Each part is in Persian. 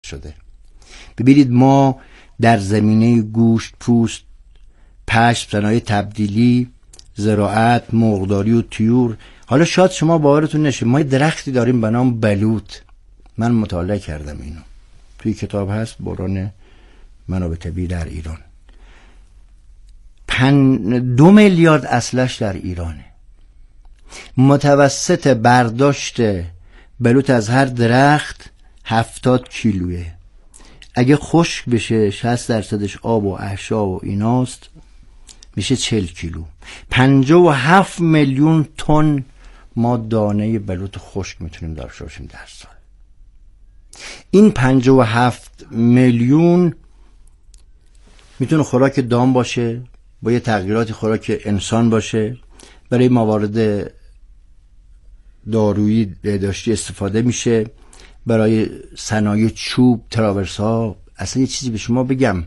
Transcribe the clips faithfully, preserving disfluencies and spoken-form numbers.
شده. ببینید ما در زمینه گوشت، پوست، پشم، صنایع تبدیلی، زراعت، مرغداری و طیور، حالا شاید شما باورتون نشه ما درختی داریم به نام بلوط. من مطالعه کردم اینو، توی کتاب هست بحران منابع طبیعی در ایران. پن... دو میلیارد اصلش در ایرانه. متوسط برداشت بلوط از هر درخت هفتاد کیلوه. اگه خشک بشه شصت درصدش آب و اعشاب و ایناست، میشه چهل کیلو. پنجاه و هفت میلیون تن ما دانه بلوط خشک میتونیم داشته باشیم در سال. این پنجاه و هفت میلیون میتونه خوراک دام باشه، با یه تغییرات خوراک انسان باشه، برای موارد دارویی بهداشتی استفاده میشه، برای صنایع چوب، تراورس ها. اصلا یه چیزی به شما بگم،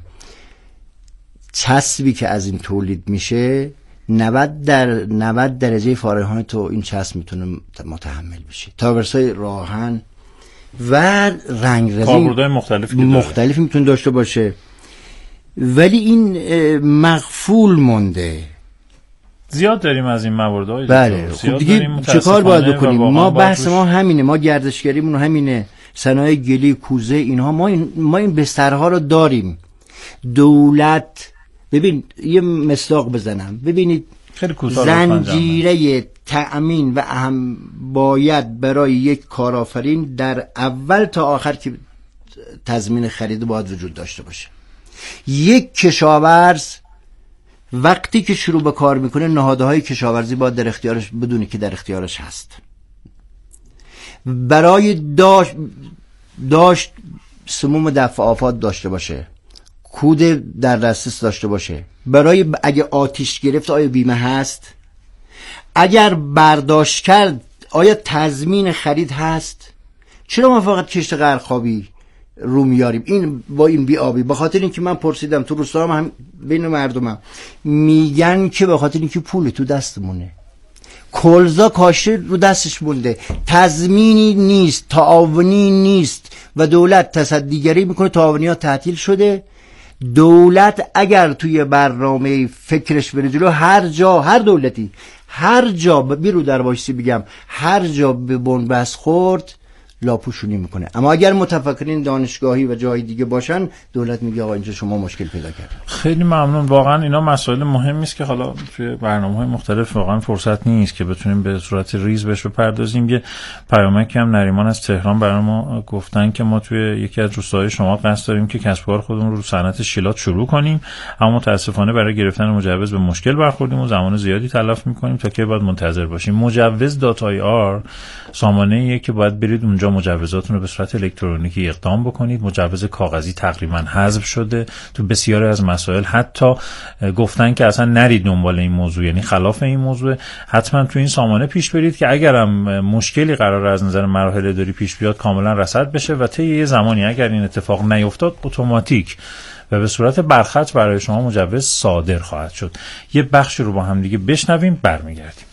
چسبی که از این تولید میشه نود در نود درجه فارنهایت تو این چسب میتونه متحمل بشه. تراورس های راهن و رنگ رزین کاربردهای مختلفی مختلفی میتونه داشته باشه، ولی این مغفول مونده. زیاد داریم از این موارد. بله خب دیگه چه کار باید بکنیم؟ ما بحث ما همینه، ما گردشگریمون همینه، صنایع گلی، کوزه، اینها ما این ما این بسترها رو داریم. دولت، ببین یه مصداق بزنم، ببینید زنجیره تأمین و اهم باید برای یک کارآفرین در اول تا آخر که تضمین خرید باید وجود داشته باشه. یک کشاورز وقتی که شروع به کار میکنه نهادهای کشاورزی باید در اختیارش بدونی که در اختیارش هست. برای داشت داشت سموم دفع آفات داشته باشه، کود در دسترس داشته باشه، برای اگه آتش گرفت آیا بیمه هست، اگر برداشت کرد آیا تضمین خرید هست. چرا ما فقط کشت غرقابی رو میاریم این با این بی آبی؟ به خاطر اینکه من پرسیدم تو روستا هم, هم بین مردمم میگن که به خاطر اینکه پول تو دستمونه، کلزا کاشته رو دستش مونده، تضمینی نیست، تعاونی نیست و دولت تصدیگری میکنه، تعاونی ها تعطیل شده. دولت اگر توی برنامه فکرش بره جلو، هر جا، هر دولتی، هر جا بیرو در باشی بگم، هر جا به بنبست خورد لاپوشونی میکنه. اما اگر متفکرین دانشگاهی و جای دیگه باشن، دولت میگه آقا اینجا شما مشکل پیدا کردید. خیلی ممنون. واقعا اینا مسائل مهمی است که حالا توی برنامه‌های مختلف واقعا فرصت نیست که بتونیم به صورت ریز بهش بپردازیم. یه پیامکی هم نریمان از تهران برای ما گفتن که ما توی یکی از روستاهای شما قصد داریم که کسب و کار خودمون رو صنعت شیلات شروع کنیم، اما متاسفانه برای گرفتن مجوز به مشکل برخوردیم و زمان زیادی تلف می‌کنیم تا که بعد منتظر باشیم. مجوز دات آی آر سامانه‌ایه که باید برید اونجا مجوزاتون رو به صورت الکترونیکی اقدام بکنید. مجوز کاغذی تقریبا حذف شده تو بسیاری از مسائل. حتی گفتن که اصلا نرید دنبال این موضوع، یعنی خلاف این موضوع. حتما تو این سامانه پیش برید که اگرم مشکلی قرار از نظر مراحل اداری پیش بیاد کاملا رصد بشه و طی یه زمانی اگر این اتفاق نیفتاد اتوماتیک و به صورت برخط برای شما مجوز صادر خواهد شد. یه بخشی رو با هم دیگه بشنویم، برمیگردیم.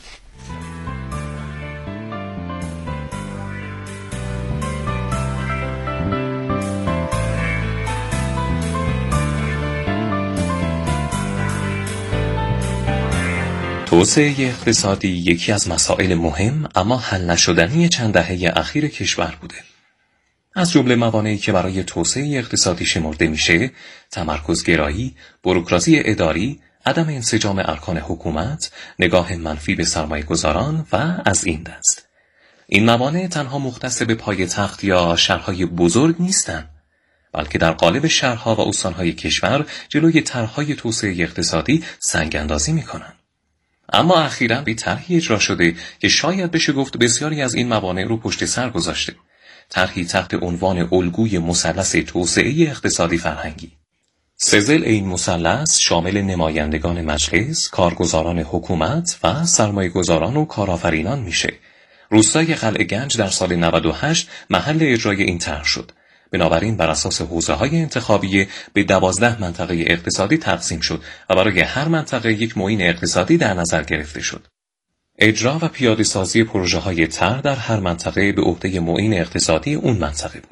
توسعه اقتصادی یکی از مسائل مهم اما حل نشدنی چند دهه اخیر کشور بوده. از جمله موانعی که برای توسعه اقتصادی شمرده میشه، تمرکزگرایی، بوروکراسی اداری، عدم انسجام ارکان حکومت، نگاه منفی به سرمایه‌گذاران و از این دست. این موانع تنها مختص به پایتخت یا شهرهای بزرگ نیستند، بلکه در قالب شهرها و استانهای کشور جلوی طرح‌های توسعه اقتصادی سنگ اندازی میکنن. اما اخیراً به طرحی اجرا شده که شاید بشه گفت بسیاری از این موانع رو پشت سر گذاشته. طرحی تحت عنوان الگوی مثلث توسعه اقتصادی فرهنگی. سزل این مثلث شامل نمایندگان مجلس، کارگزاران حکومت و سرمایه‌گذاران و کارآفرینان میشه. روستای قلعه گنج در سال نود و هشت محل اجرای این طرح شد. بنابراین بر اساس حوزه‌های انتخابی به دوازده منطقه اقتصادی تقسیم شد و برای هر منطقه یک معین اقتصادی در نظر گرفته شد. اجرا و پیاده سازی پروژه‌های طرح در هر منطقه به عهده معین اقتصادی اون منطقه بود.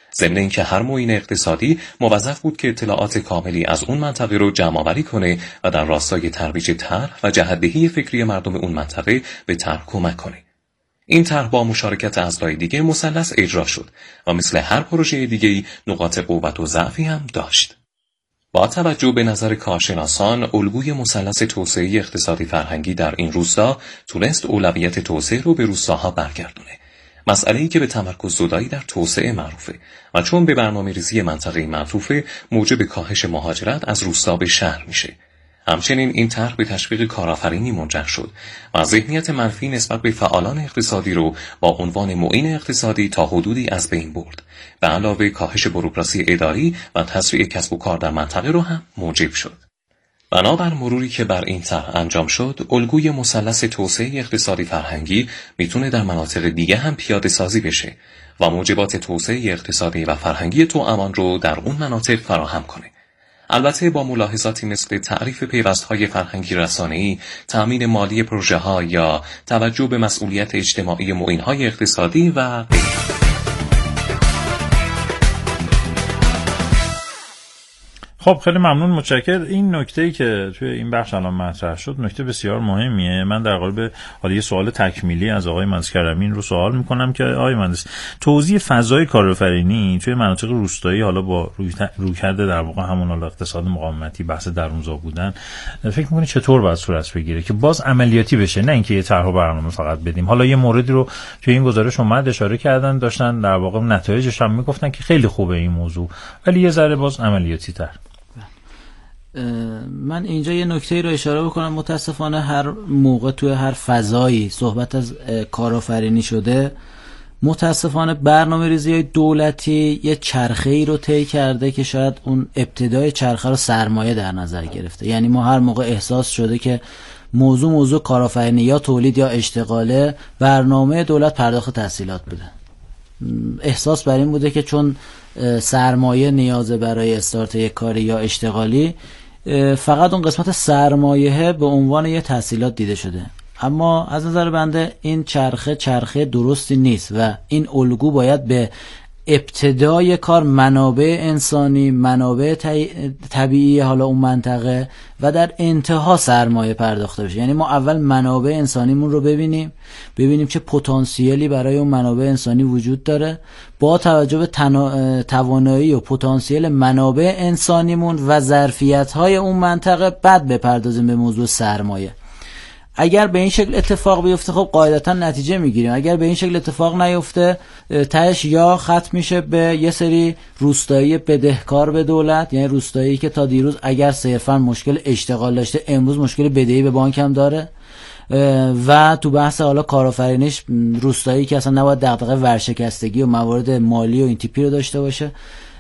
ضمن اینکه هر معین اقتصادی موظف بود که اطلاعات کاملی از اون منطقه رو جمع‌آوری کنه و در راستای ترویج طرح و جهت‌دهی فکری مردم اون منطقه به طرح کمک کنه. این طرح با مشارکت اعضای دیگه مثلث اجرا شد و مثل هر پروژه دیگه‌ای نقاط قوت و ضعفی هم داشت. با توجه به نظر کارشناسان، الگوی مثلث توسعه اقتصادی فرهنگی در این روستا تونست اولویت توسعه رو به روستاها برگردونه. مسئله‌ای که به تمرکز زدایی در توسعه معروفه و چون به برنامه‌ریزی منطقه‌ای معطوفه، موجب کاهش مهاجرت از روستا به شهر میشه. همچنین این طرح به تشویق کارآفرینی منجر شد و ذهنیت منفی نسبت به فعالان اقتصادی رو با عنوان معین اقتصادی تا حدودی از بین برد. به علاوه کاهش بوروکراسی اداری و تسریع کسب و کار در منطقه رو هم موجب شد. بنابر مروری که بر این طرح انجام شد، الگوی مثلث توسعه اقتصادی فرهنگی میتونه در مناطق دیگه هم پیاده سازی بشه و موجبات توسعه اقتصادی و فرهنگی توامان رو در اون مناطق فراهم کنه. البته با ملاحظاتی مثل تعریف پیوست‌های فرهنگی رسانه‌ای، تأمین مالی پروژه‌ها یا توجه به مسئولیت اجتماعی معین‌های اقتصادی و غیره. خب خیلی ممنون، متشکرم. این نکته‌ای که توی این بخش الان مطرح شد نکته بسیار مهمیه. من در قالب حالا یه سوال تکمیلی از آقای مهندس کرمی رو سوال میکنم که آقای مهندس، توزیع فضای کارآفرینی توی مناطق روستایی حالا با روی رویکرد در واقع همون حالا اقتصاد مقاومتی، بحث درونزا بودن، فکر می‌کنی چطور باید صورت بگیره که باز عملیاتی بشه، نه اینکه یه طرح و برنامه فقط بدیم؟ حالا یه موردی رو توی این گزارش اومد اشاره کردن، داشتن در واقع نتایجش هم میگفتن که خیلی خوبه این موضوع، ولی یه ذره باز عملیاتی تر. من اینجا یه نکته رو اشاره بکنم. متاسفانه هر موقع توی هر فضایی صحبت از کارآفرینی شده، متاسفانه برنامه‌ریزی دولتی یه چرخه‌ای رو طی کرده که شاید اون ابتدای چرخه رو سرمایه در نظر گرفته. یعنی ما هر موقع احساس شده که موضوع موضوع کارآفرینی یا تولید یا اشتغاله، برنامه دولت پرداخت تسهیلات بوده. احساس بر این بوده که چون سرمایه نیازه برای استارت یک کاری یا اشتغالی، فقط اون قسمت سرمایه به عنوان یه تسهیلات دیده شده. اما از نظر بنده این چرخه چرخه درستی نیست و این الگو باید به ابتدای کار منابع انسانی، منابع طبیعی حالا اون منطقه و در انتها سرمایه پرداخته بشه. یعنی ما اول منابع انسانیمون رو ببینیم، ببینیم چه پتانسیلی برای اون منابع انسانی وجود داره، با توجه به تنا... توانایی و پتانسیل منابع انسانیمون و ظرفیت‌های اون منطقه بعد بپردازیم به موضوع سرمایه. اگر به این شکل اتفاق بیفته خب قاعدتا نتیجه میگیریم. اگر به این شکل اتفاق نیفته، تهش یا ختم میشه به یه سری روستایی بدهکار به دولت، یعنی روستایی که تا دیروز اگر صرفا مشکل اشتغال داشته امروز مشکل بدهی به بانک هم داره، و تو بحث حالا کارآفرینیش روستایی که اصلا نباید دغدغه ورشکستگی و موارد مالی و این تیپی رو داشته باشه،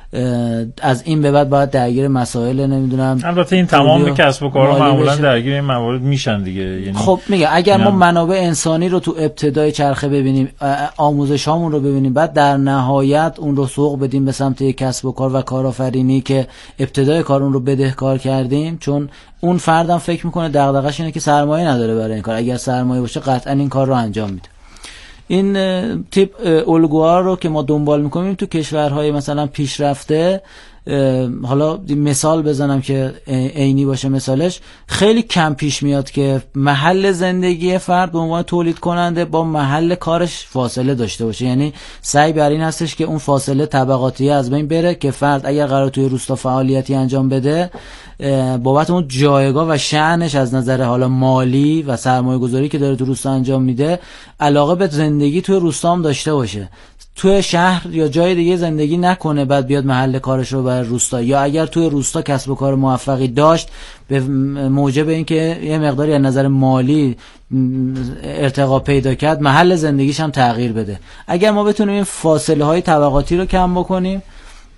از این به بعد باید درگیر مسائل نمیدونم. البته این تمام کسب و کارها معمولا درگیر این موارد میشن دیگه. یعنی خب میگه اگر ما منابع انسانی رو تو ابتدای چرخه ببینیم، آموزش هامون رو ببینیم، بعد در نهایت اون رو سوق بدیم به سمت یک کسب و کار و کارآفرینی که ابتدای کار اون رو بدهکار کردیم، چون اون فردم فکر میکنه دغدغه‌اش اینه که سرمایه نداره برای این کار. اگر سرمایه باشه قطعا این کار رو انجام میده. این تیپ الگوها رو که ما دنبال میکنیم تو کشورهای مثلا پیشرفته، حالا مثال بزنم که عینی باشه مثالش، خیلی کم پیش میاد که محل زندگی فرد به عنوان تولید کننده با محل کارش فاصله داشته باشه. یعنی سعی بر این هستش که اون فاصله طبقاتی از بین بره که فرد اگر قرار توی روستا فعالیتی انجام بده، بابت اون جایگاه و شأنش از نظر حالا مالی و سرمایه گذاری که داره تو روستا انجام میده، علاقه به زندگی توی روستا هم داشته باشه، توی شهر یا جای دیگه زندگی نکنه بعد بیاد محل کارش رو برای روستا، یا اگر توی روستا کسب و کار موفقی داشت به موجب اینکه یه مقداری از نظر مالی ارتقا پیدا کرد، محل زندگیش هم تغییر بده. اگر ما بتونیم این فاصله های طبقاتی رو کم بکنیم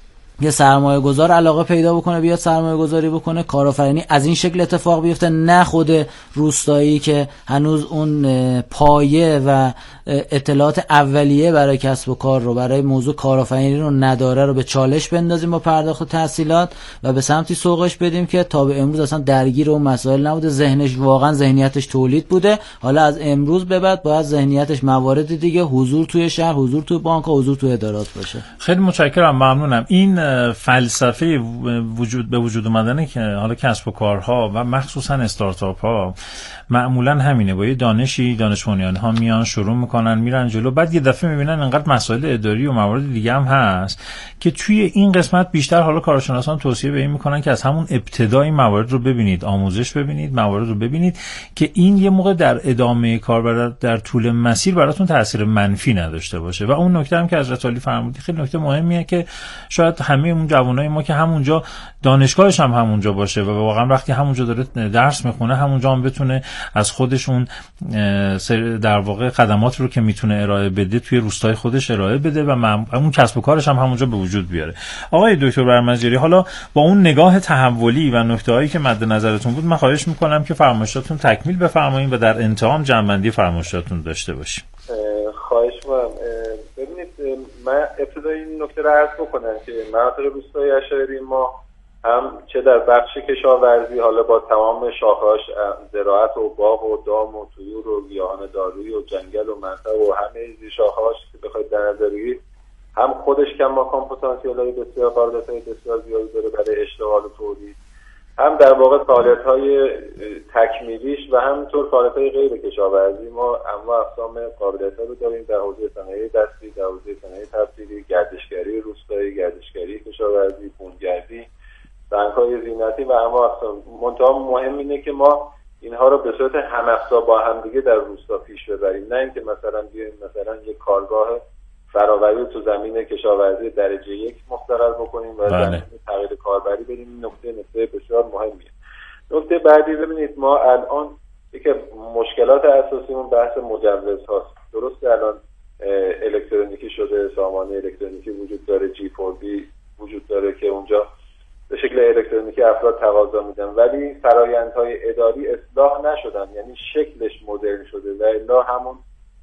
یه سرمایه گذار علاقه پیدا بکنه بیاد سرمایه گذاری بکنه، کارآفرینی از این شکل اتفاق بیفته، نه خود روستایی که هنوز اون پایه و اطلاعات اولیه برای کسب و کار رو، برای موضوع کارآفرینی رو نداره، رو به چالش بندازیم با پرداخت تحصیلات و به سمتی سوقش بدیم که تا به امروز اصلا درگیر اون مسائل نبوده، ذهنش واقعا ذهنیتش تولید بوده، حالا از امروز به بعد باید ذهنیتش موارد دیگه، حضور توی شهر، حضور توی بانک، حضور توی ادارات باشه. خیلی متشکرم، ممنونم. این فلسفه وجود به وجود اومدن که حالا کسب و کارها و مخصوصا استارتاپ ها معمولا همینه، با یه دانشی دانش بنیان ها میان شروع میکنن میرن جلو، بعد یه دفعه میبینن انقدر مسائل اداری و موارد دیگه هم هست که توی این قسمت بیشتر حالا کارشناسان توصیه به این میکنن که از همون ابتدای موارد رو ببینید، آموزش ببینید، موارد رو ببینید که این یه موقع در ادامه کار در طول مسیر براتون تاثیر منفی نداشته باشه. و اون نکته هم که حضرت عالی فرمودید خیلی نکته مهمیه که شاید همه اون جوانای ما که همونجا دانشگاهش هم همونجا باشه و واقعا وقتی همونجا داره درس میخونه همونجا هم بتونه از خودشون در واقع خدمات رو که میتونه ارائه بده توی روستای خودش ارائه بده و اون کسب و کارش هم همونجا به وجود بیاره. آقای دکتر برمنجیری، حالا با اون نگاه تحولی و نکته‌هایی که مد نظرتون بود من خواهش میکنم که فرمایشاتون تکمیل بفرمایید و در انتها هم جمع‌بندی فرمایشاتون داشته باشیم. خواهش می‌کنم. ببینید من ابتدای این نکته رو عرض بکنم که مناطق روستایی اشایری ما هم چه در بخش کشاورزی حالا با تمام شاخه‌هاش زراعت و باغ و دام و طیور و گیاهان دارویی و جنگل و منطقه و همه زیر شاخه‌هاش که بخواید در نظر بگیرید، هم خودش کم ماکان پتانسیل‌های بسیار قابلیت‌های بسیار زیادی داره برای اشتغال و تولید، هم در واقع فعالیت‌های تکمیلیش و همینطور فعالیت‌های غیر کشاورزی ما انواع اقسام قابلیت‌ها رو داریم در حوزه صنایع دستی، در حوزه صنایع تبدیلی، گردشگری روستایی، گردشگری کشاورزی، بومگردی، بانک‌های زینتی و انواع اقسام. منتها مهم اینه که ما اینها رو به صورت هم‌افزا با هم دیگه در روستا پیش ببریم، نه اینکه مثلا بیایم مثلا یک کارگاه فراوری تو زمین کشاورزی درجه یک مستقر بکنیم و زمین تغییر کاربری بدیم. این نکته نکته بسیار مهمیه. نکته بعدی ببینید ما الان یکی مشکلات اساسیمون بحث مجوز هاست. درسته الان الکترونیکی شده، سامانه الکترونیکی وجود داره، جی فور بی وجود داره که اونجا به شکل الکترونیکی افراد تقاضا میدن، ولی فرآیندهای اداری اصلاح نشدن، یعنی شکلش مدرن شده و الا همون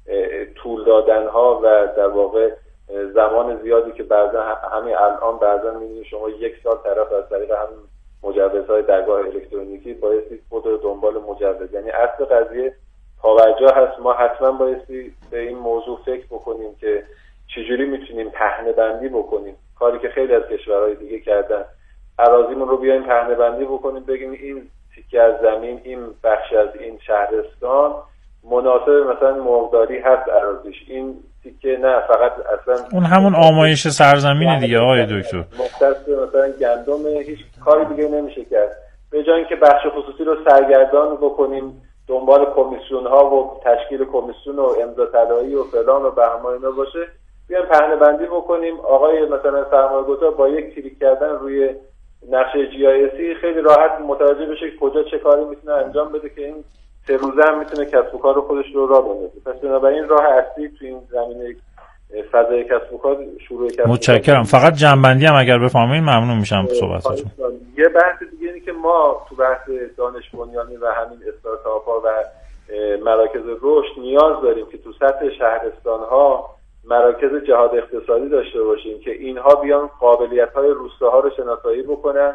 طول دادن ها و در واقع زمان زیادی که بعضا همین الان بعضا می‌بینید شما یک سال طرف از طریق هم مجوزهای درگاه الکترونیکی بایستی خود رو دنبال مجوز، یعنی اصل قضیه پابرجا هست. ما حتما بایستی به این موضوع فکر بکنیم که چجوری میتونیم پهنه بندی بکنیم، کاری که خیلی از کشورهای دیگه کردن، اراضیمون رو بیایم پهنه بندی بکنیم، بگیم این تیکه از زمین، این بخش از این شهرستان مناسب مثلا مرغداری هست اراضیش، این تیکه نه، فقط اصلا اون همون آمایش سرزمینه دیگه آقای دکتر، مختص مثلا گندم، هیچ کاری دیگه نمیشه کرد. به جای اینکه بخش خصوصی رو سرگردان بکنیم دنبال کمیسیون ها و تشکیل کمیسیون و امضا طلایی و فلان و بهمان اینا باشه، بیایم پهنه بندی بکنیم. آقای مثلا سرمایه‌گذار با یک کلیک کردن روی نقشه جی آی اسی خیلی راحت متوجه بشه کجا چه کاری میتونه انجام بده که این سه روزه هم میتونه کسب و کار رو خودش رو راه بندازه. پس بنابراین راه اصلی تو این زمینه فضای کسب و کار شروع کسب. متشکرم. فقط جنبندی هم اگر بفهمین ممنون میشم صحبتاتون. یه بحث دیگه اینه که ما تو بحث دانش بنیانی و همین استارتاپ ها و مراکز رشد نیاز داریم که تو سطح شهرستان ها مراکز جهاد اقتصادی داشته باشیم که اینها بیان قابلیت های روستاها رو شناسایی بکنن،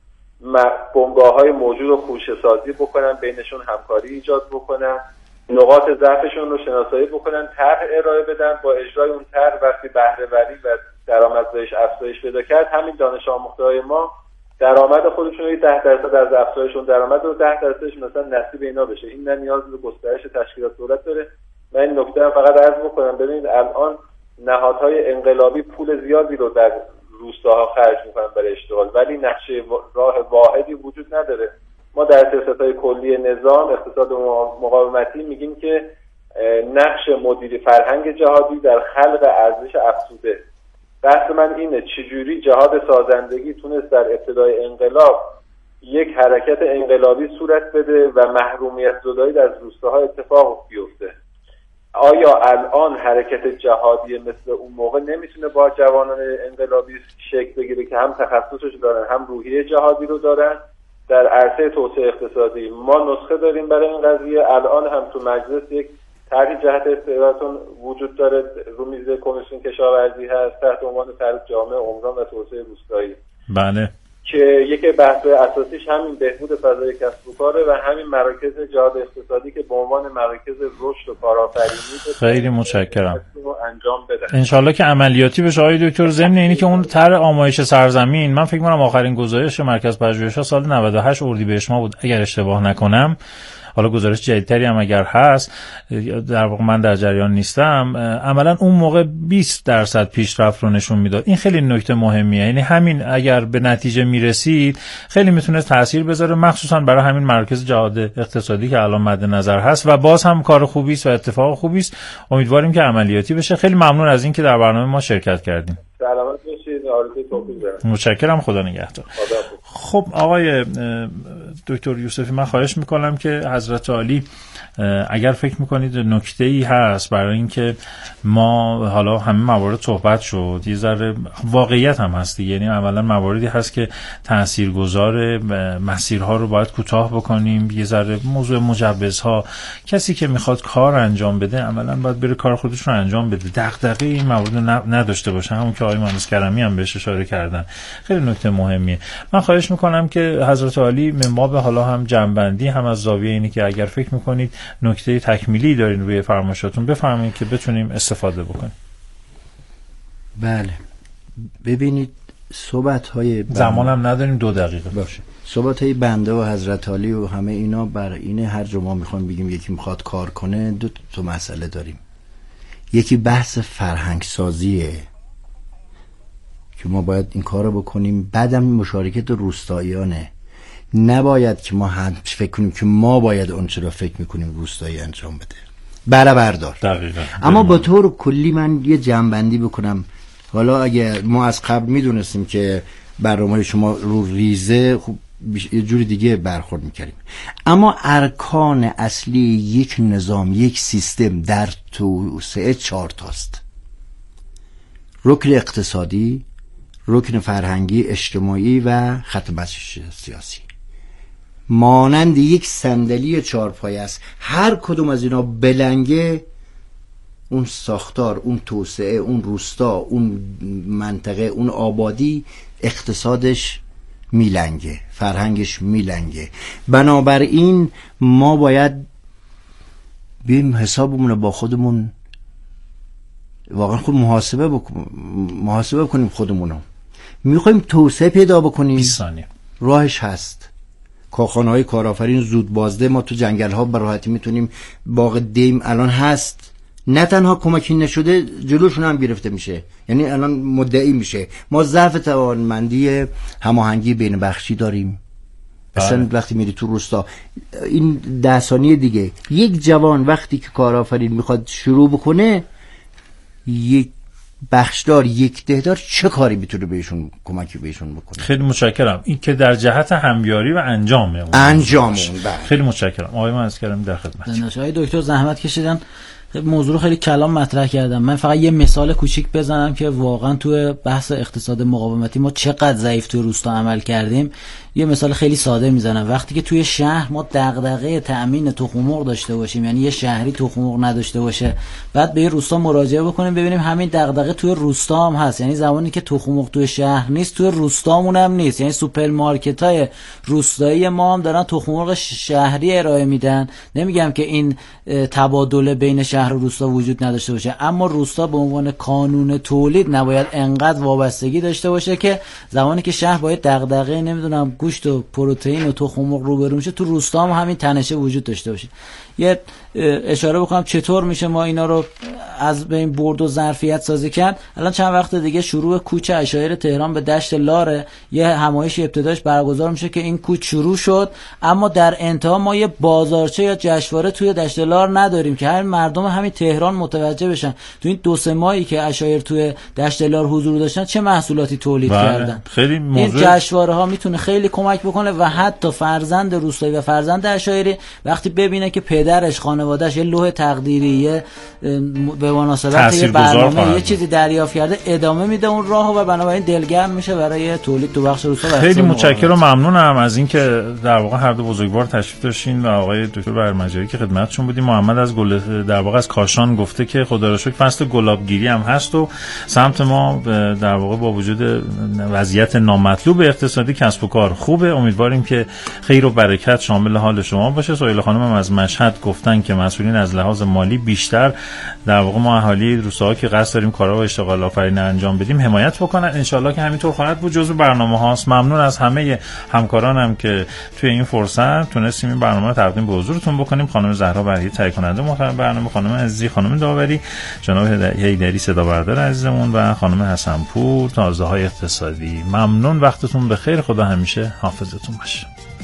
بنگاه های موجود رو خوشه سازی بکنن، بینشون همکاری ایجاد بکنن، نقاط ضعفشون رو شناسایی بکنن، طرح ارائه بدن، با اجرای اون طرح وقتی بهره وری و درآمدزاییش افزایش پیدا کرد، همین دانش آموخته‌های ما درآمد خودشون رو ده درصد از افزایشون درآمد رو ده درصدش مثلا نصیب اینا بشه. این نه نیاز به گسترش تشکیلات دولت داره. من این نکته هم فقط عرض بکنم، ببینید الان نهادهای انقلابی پول زیادی رو در روستاها خرج میکنن برای اشتغال، ولی نقشه راه واحدی وجود نداره. ما در سیاست‌های کلی نظام اقتصاد مقاومتی میگیم که نقش مدیری فرهنگ جهادی در خلق ارزش افزوده. بحث من اینه چجوری جهاد سازندگی تونست در ابتدای انقلاب یک حرکت انقلابی صورت بده و محرومیت زدایی در روستاها اتفاق بیفته. آیا الان حرکت جهادی مثل اون موقع نمیتونه با جوانان انقلابی شکل بگیره که هم تخصصش دارن هم روحیه جهادی رو دارن؟ در عرصه توسعه اقتصادی ما نسخه داریم برای این قضیه. الان هم تو مجلس یک طرح جهت استقرارتون وجود داره، رو میز کمیسیون کشاورزی هست تحت عنوان طرح جامع عمران و توسعه روستایی. بله. که یک بحث اساسیش همین بهبود فضای کسب و کاره و همین مراکز جهاد اقتصادی که به عنوان مراکز رشد و کارآفرینی خیلی متشکرم انجام بدن. انشالله که عملیاتی بشه. آقای دکتر، ضمن اینی که اون طرح آمایش سرزمین، من فکر می‌کنم آخرین گزارش مرکز پژوهش‌ها سال نود و هشت اردیبهشت ماه بود اگر اشتباه نکنم، حالا گزارش جدیدتری هم اگر هست، در واقع من در جریان نیستم، عملا اون موقع بیست درصد پیشرفت رو نشون میداد. این خیلی نکته مهمیه، یعنی همین اگر به نتیجه میرسید خیلی میتونه تاثیر بذاره، مخصوصا برای همین مرکز جهاد اقتصادی که الان مد نظر هست و باز هم کار خوبی است و اتفاق خوبی است. امیدواریم که عملیاتی بشه. خیلی ممنون از اینکه در برنامه ما شرکت کردیم. سلامت باشید. آرزوی توفیق دارم. متشکرم. خدا نگهدار. خب آقای دکتر یوسفی، من خواهش میکنم که حضرت عالی اگر فکر میکنید نکته‌ای هست برای اینکه ما حالا همه موارد صحبت شد، یه ذره واقعیت هم هست، یعنی اولا مواردی هست که تاثیرگذار مسیرها رو باید کوتاه بکنیم، یه ذره موضوع مجوزها، کسی که میخواد کار انجام بده عملا باید بره کار خودش رو انجام بده، دغدغه این موارد رو نداشته باشه، همون که آقای مهندس کرمی هم بهش اشاره کردن. خیلی نکته مهمیه. من خواهش میکنم که حضرت عالی ما به حالا هم جنبندی هم از زاویه اینی که اگر فکر میکنید نکته تکمیلی دارین روی فرمایشاتون بفرمایید که بتونیم استفاده بکنیم. بله، ببینید صحبت‌های بند... زمانم نداریم، دو دقیقه باشه. صحبت‌های بنده و حضرت عالی و همه اینا بر اینه هر جا ما میخوام بگیم یکی میخواد کار کنه، دو تا مسئله داریم. یکی بحث فرهنگ سازیه که ما باید این کار رو بکنیم، بعدم مشارکت روستاییانه. نباید که ما هم فکر کنیم که ما باید اون چرا فکر میکنیم روستایی انجام بده. بله بردار. دقیقاً. اما با طور کلی من یه جمع‌بندی بکنم. حالا اگه ما از قبل میدونستیم که برنامه شما رو ریزه، خب یه جوری دیگه برخورد میکردیم. اما ارکان اصلی یک نظام، یک سیستم در توسعه چهار تاست: رکن اقتصادی، رکن فرهنگی، اجتماعی و خط بسیج سیاسی. مانند یک صندلی چهارپایه است. هر کدوم از اینا بلنگه، اون ساختار، اون توسعه، اون روستا، اون منطقه، اون آبادی، اقتصادش میلنگه، فرهنگش میلنگه. بنابراین ما باید بیم حسابمون رو با خودمون واقعا خود محاسبه بکنیم، محاسبه بکنیم خودمونو. میخوایم توسعه پیدا بکنیم، بیست ثانیه راهش هست. کارخانه‌های کارآفرین زود بازده ما تو جنگل‌ها به راحتی میتونیم. باغ دیم الان هست، نه تنها کمکی نشده جلوشون هم گرفته میشه، یعنی الان مدعی میشه. ما ضعف توانمندی هماهنگی بین بخشی داریم. اصلا وقتی میری تو روستا، این ده ثانیه دیگه، یک جوان وقتی که کارآفرین میخواد شروع بکنه، یک بخشدار، یک دهدار چه کاری میتونه بهشون کمکی بهشون بکنه؟ خیلی متشکرم. این که در جهت همیاری و انجامه اون انجام اون. خیلی متشکرم. آقای مهندس کرمی در خدمت. آقای دکتر زحمت کشیدن، موضوع رو خیلی کلام مطرح کردم. من فقط یه مثال کوچیک بزنم که واقعا توی بحث اقتصاد مقاومتی ما چقدر ضعیف توی روستا عمل کردیم. یه مثال خیلی ساده میزنم. وقتی که توی شهر ما دغدغه تأمین تخم مرغ داشته باشیم، یعنی یه شهری تخم مرغ نداشته باشه، بعد به یه روستا مراجعه بکنیم ببینیم همین دغدغه توی روستا هم هست. یعنی زمانی که تخم مرغ توی شهر نیست، توی روستامون هم نیست. یعنی سوپرمارکت‌های روستایی ما هم دارن تخم مرغ شهری ارائه میدن. نمیگم که این تبادل بین شهر و روستا وجود نداشته باشه، اما روستا به عنوان کانون تولید نباید انقدر وابستگی داشته باشه که زمانی که شهر باید دغدغه نمیدونم گوشت و پروتئین و تخم مرغ روبرو میشه، تو روستا هم همین تنشه وجود داشته باشه. یه اشاره بکنم چطور میشه ما اینا رو از بین برد و ظرفیت سازی کرد. الان چند وقت دیگه شروع کوچ عشایر تهران به دشت لاره، یه همایش ابتدایش برگزار میشه که این کوچ شروع شد، اما در انتها ما یه بازارچه یا جشنواره توی دشت لار نداریم که همین مردم همین تهران متوجه بشن تو این دو سه ماهی که عشایر توی دشت لار حضور داشتن چه محصولاتی تولید بله. کردن. خیلی موضوع... این جشنواره ها میتونه خیلی کمک بکنه و حتی فرزند روستایی و فرزند عشایری وقتی ببینه که پدر پدرش، خانوادهش یه لوح تقدیری به مناسبت یه برنامه یه چیزی دریافت کرده ادامه میده اون راهو و بنابراین دلگرم میشه برای تولید تو بخش روستا. خیلی متشکرم و ممنونم از اینکه در واقع هر دو بزرگوار تشریف داشتین و آقای دکتر برمجاری که خدمتتون بودیم. محمد از گل در واقع از کاشان گفته که خدا را شکر فصل گلابگیری هم هست و سمت ما در واقع با وجود وضعیت نامطلوب اقتصادی کسب و کار خوبه. امیدواریم که خیر و برکت شامل حال شما باشه. سهیل خانم هم از مشهد گفتن که مسئولین از لحاظ مالی بیشتر در واقع ما اهالی روستاها که قصد داریم کارا و اشتغال آفرینی انجام بدیم حمایت بکنن. ان شاءالله که همینطور خواهد بود. جزو برنامه هاست. ممنون از همه همکارانم که توی این فرصت تونستیم این برنامه رو تقدیم به حضورتون بکنیم. خانم زهرا برهی تهیه کننده محترم برنامه، خانم عزیزی، خانم داوری، جناب حیدری صدا بردار عزیزمون و خانم حسنپور تازه‌های اقتصادی. ممنون، وقتتون بخیر. خدا همیشه حافظتون باشه.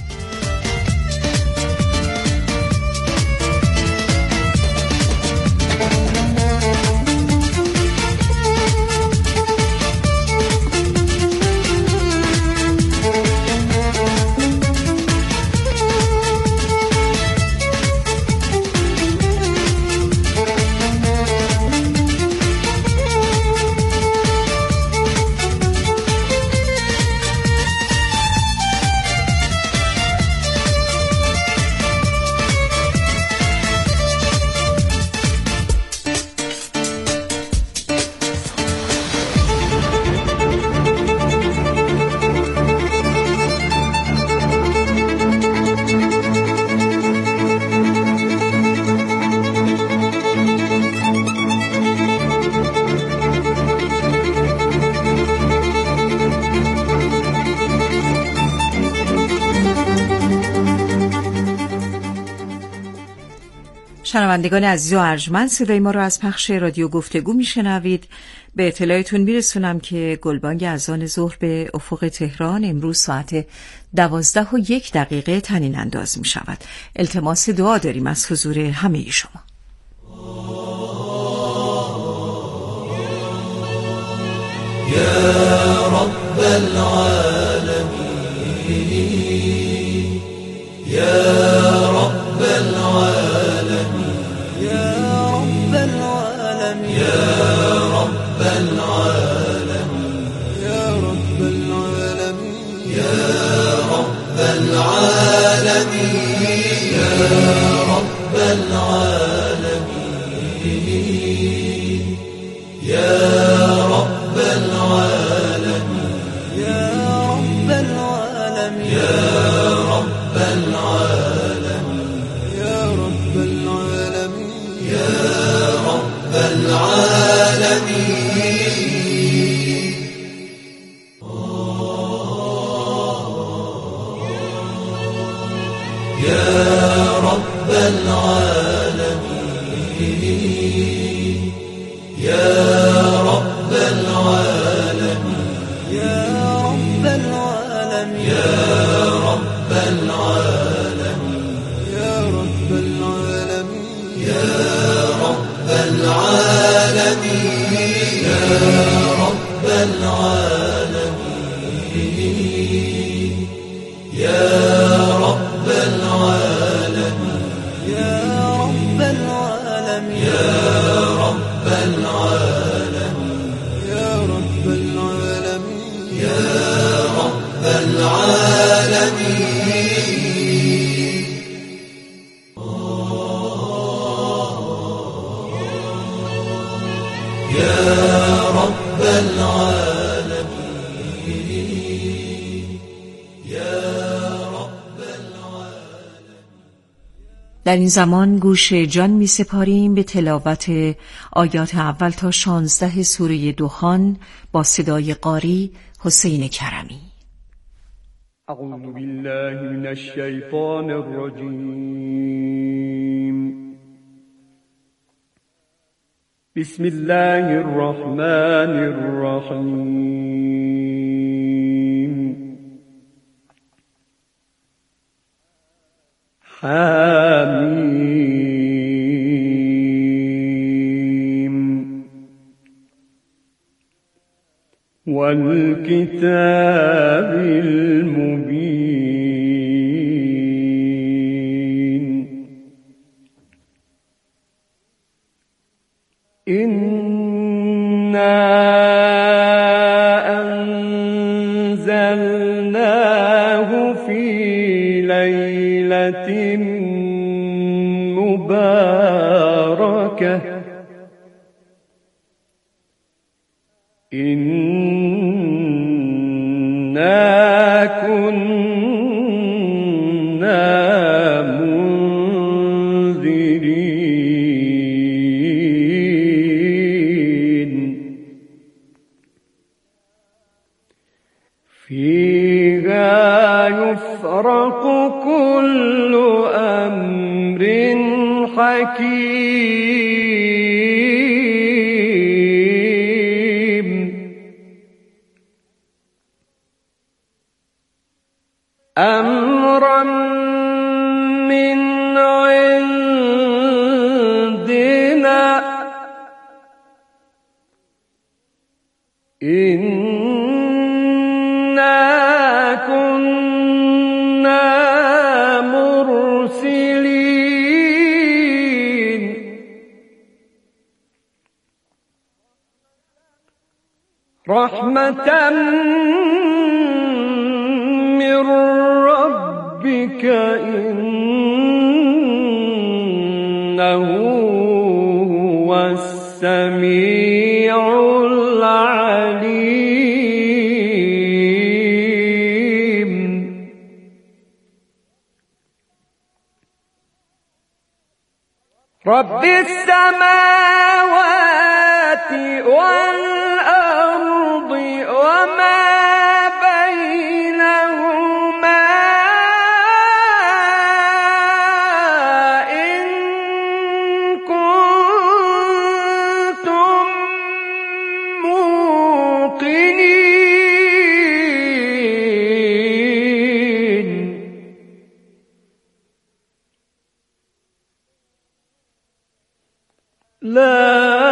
شنوندگان عزیز و ارجمند، صدای ما رو از پخش رادیو گفتگو میشنوید. به اطلاعتون میرسونم که گلبانگ اذان ظهر به افق تهران امروز ساعت دوازده و یک دقیقه طنین انداز می شود. التماس دعا داریم از حضور همه شما. یا رب العالمین، یا رب العالمین، یا رب العالمین، یا رب العالمین، یا رب العالمین، یا رب العالمین، یا رب العالمین، یا رب العالمین، یا رب العالمین، یا رب العالمین، یا رب العالمین، یا رب العالمین. يا رب العالمين، يا رب العالمين، يا رب العالمين، يا رب العالمين، يا رب العالمين، يا رب العالمين، يا رب العالمين، يا رب العالمين، يا رب العالمين، يا رب العالمين، يا رب العالمين، يا رب العالمين. يا رب العالمين، يا در این زمان گوش جان می سپاریم به تلاوت آیات اول تا شانزده سوره دخان با صدای قاری حسین کرمی. اعوذ بالله من الشیطان الرجیم. بسم الله الرحمن الرحیم. حمیم والکتاب المبین أنزلناه في ليلة مباركة إنا كنا منذرين فيها يفرق كل أمر حكيم أمرا من عندنا إنا كنا مرسلين رحمة من ربك إنه هو السميع العليم رب السماوات والأرض وما بينهما إن كنتم موقنين لا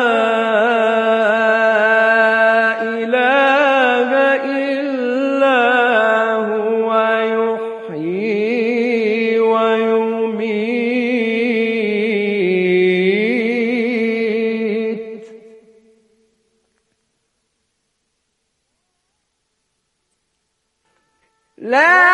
إله إلا هو يحيي ويميت لا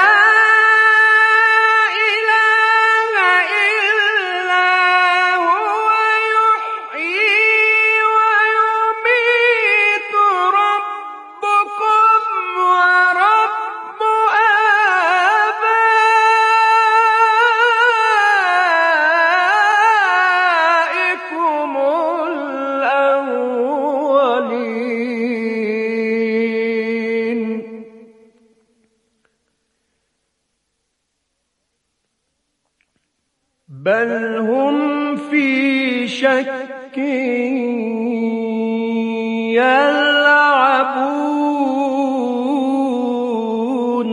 بل هم في شك يلعبون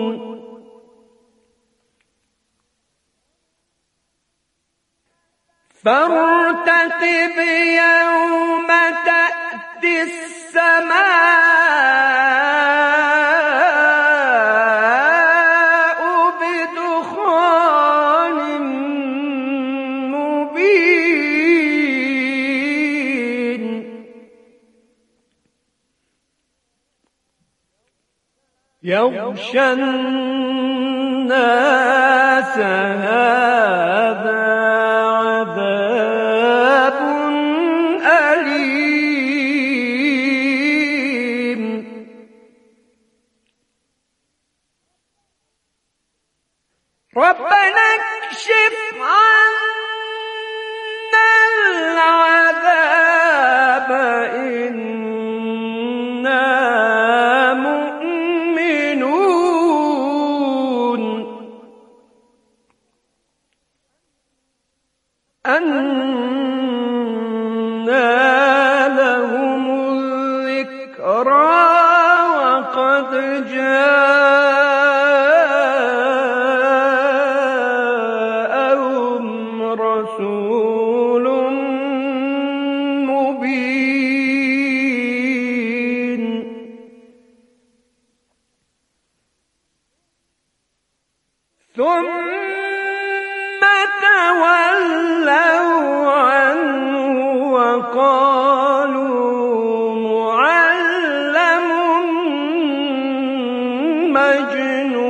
فارتقب يوم تأتي السماء بدخان مبين يغشى الناس هذا عذاب أليم ربنا اكشف عنا العذاب إنا مؤمنون أنى لهم الذكرى وقد جاءهم رسول مبين ثم تولوا عنه وقالوا معلم مجنون